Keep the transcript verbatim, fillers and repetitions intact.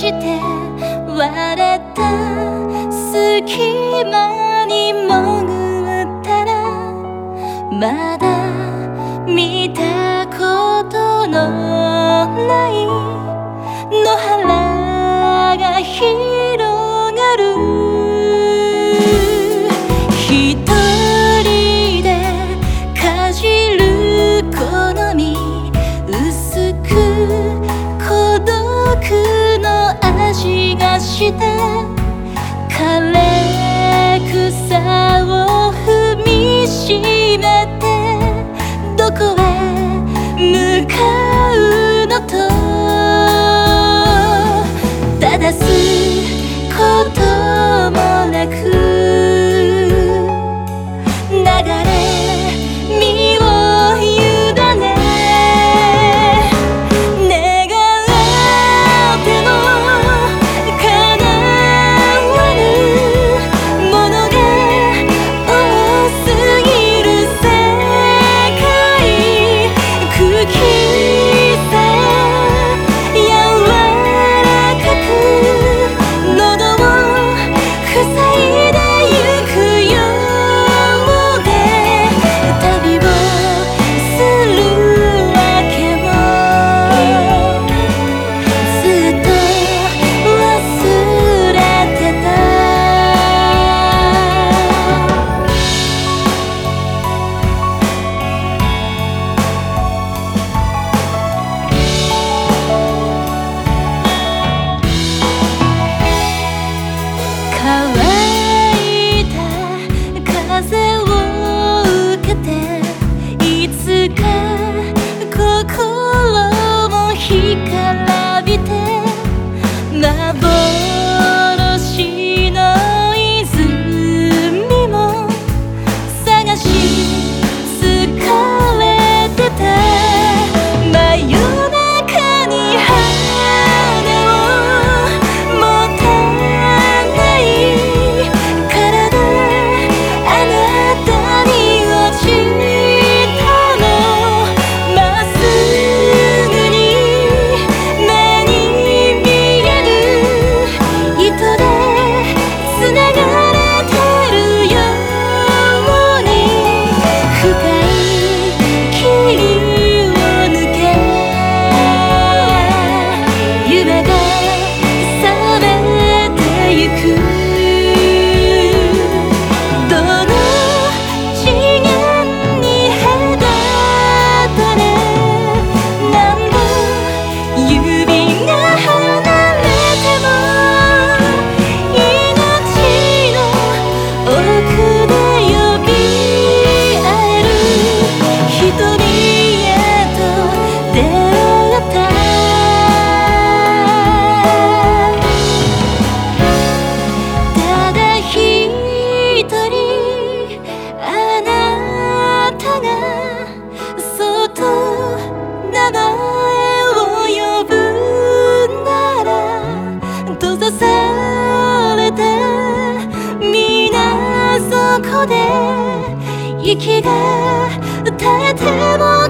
して割れた隙間に潜ったらまだ見たことのない野原が広がる。一人でかじる好み薄く孤独の味がして枯れ草を踏みしめてどこへ向かうのと正すこともなく流れ身を委ね願っても叶わぬものが多すぎる世界空気さえ柔らかく喉を塞いでゆくようで旅をするわけもずっと忘れてた。乾いた風を受けていつか心も干からびて幻の泉も探し疲れてた。真夜中に羽を持たないからだあなたに落ちたのまっすぐに目に見える糸でつながれてるように深い霧を抜け夢が覚めてゆく。どの次元に隔たれ何度指が離れても命の奥で呼び合える瞳へと出会ったただ一人あなたがそっと名前を呼ぶなら閉ざされた水底で息が絶えても